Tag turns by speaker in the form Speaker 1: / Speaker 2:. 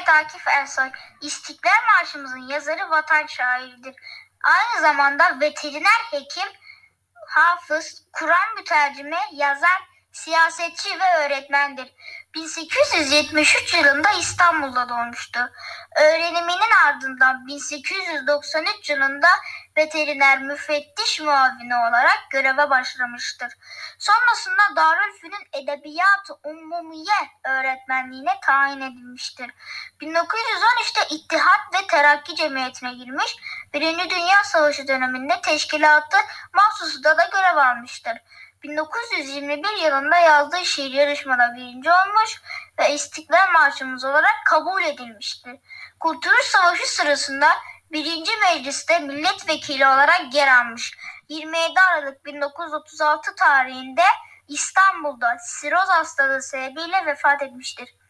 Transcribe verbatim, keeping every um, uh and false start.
Speaker 1: Mehmet Akif Ersoy, İstiklal Marşımızın yazarı, vatan şairidir. Aynı zamanda veteriner hekim, hafız, Kur'an mütercimi, yazar, siyasetçi ve öğretmendir. bin sekiz yüz yetmiş üç yılında İstanbul'da doğmuştu. Öğreniminin ardından bin sekiz yüz doksan üç yılında veteriner müfettiş muavini olarak göreve başlamıştır. Sonrasında Darülfünun Edebiyat-ı Ummumiye öğretmenliğine tayin edilmiştir. bin dokuz yüz on üçte İttihat ve Terakki Cemiyeti'ne girmiş, Birinci Dünya Savaşı döneminde teşkilatı mahsusunda da görev almıştır. bin dokuz yüz yirmi bir yılında yazdığı şiir yarışmada birinci olmuş ve İstiklal Marşımız olarak kabul edilmiştir. Kurtuluş Savaşı sırasında birinci Meclis'te milletvekili olarak yer almış. yirmi yedi Aralık bin dokuz yüz otuz altı tarihinde İstanbul'da siroz hastalığı sebebiyle vefat etmiştir.